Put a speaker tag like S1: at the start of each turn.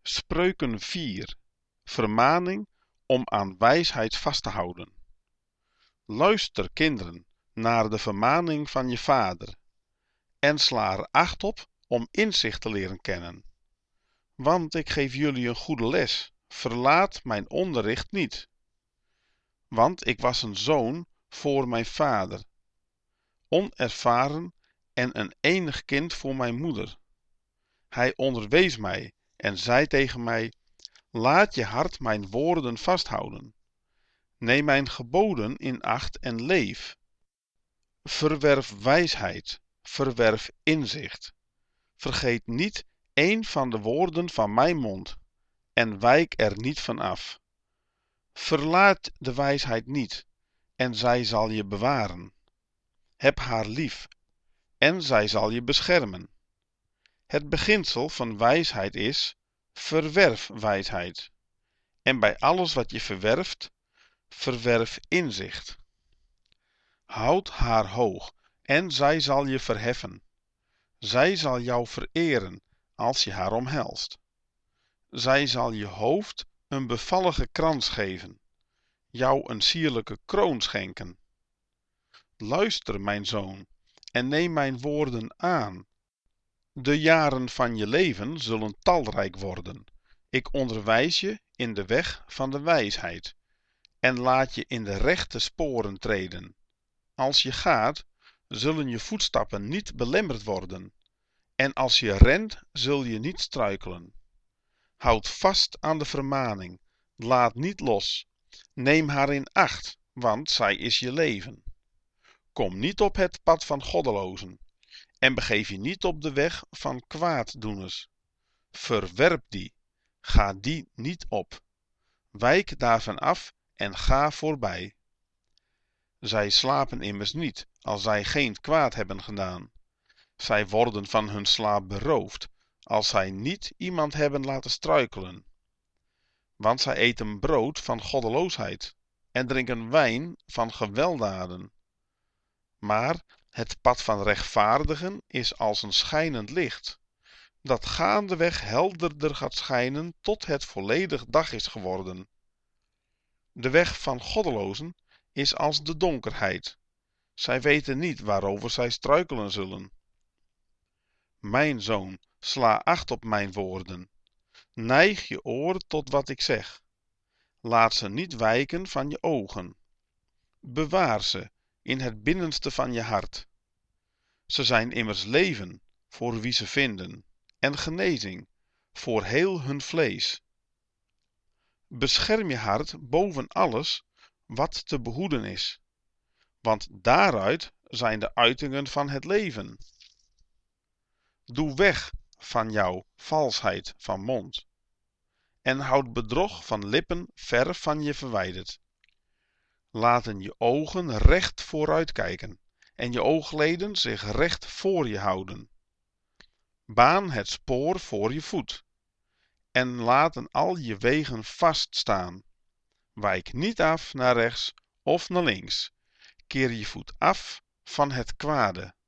S1: Spreuken 4. Vermaning om aan wijsheid vast te houden. Luister, kinderen, naar de vermaning van je vader en sla er acht op om inzicht te leren kennen. Want ik geef jullie een goede les, verlaat mijn onderricht niet. Want ik was een zoon voor mijn vader, onervaren en een enig kind voor mijn moeder. Hij onderwees mij en zei tegen mij: laat je hart mijn woorden vasthouden. Neem mijn geboden in acht en leef. Verwerf wijsheid, verwerf inzicht. Vergeet niet één van de woorden van mijn mond en wijk er niet van af. Verlaat de wijsheid niet en zij zal je bewaren. Heb haar lief en zij zal je beschermen. Het beginsel van wijsheid is: verwerf wijsheid. En bij alles wat je verwerft, verwerf inzicht. Houd haar hoog en zij zal je verheffen. Zij zal jou vereren als je haar omhelst. Zij zal je hoofd een bevallige krans geven, jou een sierlijke kroon schenken. Luister, mijn zoon, en neem mijn woorden aan. De jaren van je leven zullen talrijk worden. Ik onderwijs je in de weg van de wijsheid en laat je in de rechte sporen treden. Als je gaat, zullen je voetstappen niet belemmerd worden. En als je rent, zul je niet struikelen. Houd vast aan de vermaning, laat niet los. Neem haar in acht, want zij is je leven. Kom niet op het pad van goddelozen en begeef je niet op de weg van kwaaddoeners. Verwerp die, ga die niet op. Wijk daarvan af en ga voorbij. Zij slapen immers niet, als zij geen kwaad hebben gedaan. Zij worden van hun slaap beroofd, als zij niet iemand hebben laten struikelen. Want zij eten brood van goddeloosheid en drinken wijn van gewelddaden. Maar het pad van rechtvaardigen is als een schijnend licht, dat gaandeweg helderder gaat schijnen tot het volledig dag is geworden. De weg van goddelozen is als de donkerheid. Zij weten niet waarover zij struikelen zullen. Mijn zoon, sla acht op mijn woorden. Neig je oor tot wat ik zeg. Laat ze niet wijken van je ogen. Bewaar ze in het binnenste van je hart. Ze zijn immers leven voor wie ze vinden en genezing voor heel hun vlees. Bescherm je hart boven alles wat te behoeden is, want daaruit zijn de uitingen van het leven. Doe weg van jou valsheid van mond en houd bedrog van lippen ver van je verwijderd. Laten je ogen recht vooruit kijken en je oogleden zich recht voor je houden. Baan het spoor voor je voet en laten al je wegen vaststaan. Wijk niet af naar rechts of naar links. Keer je voet af van het kwade.